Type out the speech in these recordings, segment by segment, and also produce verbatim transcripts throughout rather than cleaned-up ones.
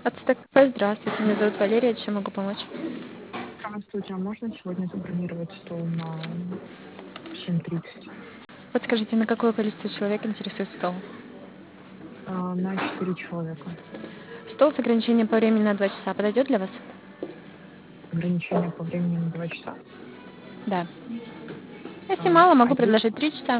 От СТКП, здравствуйте, меня зовут Валерия, чем могу помочь? Здравствуйте, а можно сегодня забронировать стол на семь тридцать? Подскажите, на какое количество человек интересует стол? А, на четыре человека. Стол с ограничением по времени на два часа подойдет для вас? Ограничение по времени на два часа. Да. Если А, мало, а могу есть... предложить три часа.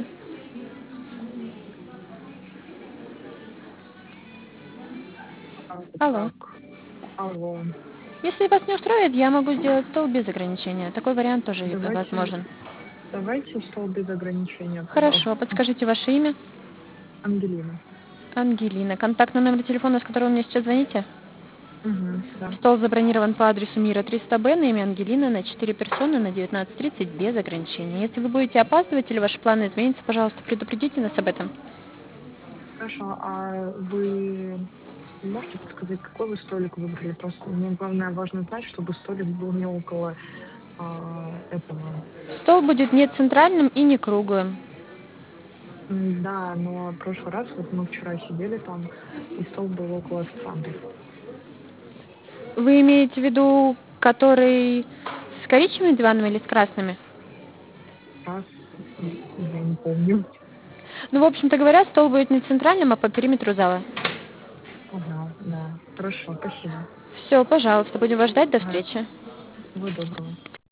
а, Алло. так, алло. Если вас не устроит, я могу сделать стол без ограничения. Такой вариант тоже и Давайте, возможен. давайте стол без ограничения, Хорошо, пожалуйста. подскажите ваше имя. Ангелина. Ангелина. Контактный номер телефона, с которого вы мне сейчас звоните? Угу, да. Стол забронирован по адресу Мира триста Б на имя Ангелина на четыре персоны на девятнадцать тридцать без ограничений. Если вы будете опаздывать или ваши планы изменятся, пожалуйста, предупредите нас об этом. Хорошо, а вы можете подсказать, какой вы столик выбрали? Просто мне главное важно знать, чтобы столик был не около а, этого. Стол будет не центральным и не круглым. М, Да, но в прошлый раз, вот мы вчера сидели там, и стол был около официантов. Вы имеете в виду, который с коричневыми диванами или с красными? Раз, м, я не помню. Ну, в общем-то говоря, стол будет не центральным, а по периметру зала. Ага, да. Хорошо, спасибо. Все, пожалуйста, будем вас ждать. До Ага, встречи. всего доброго.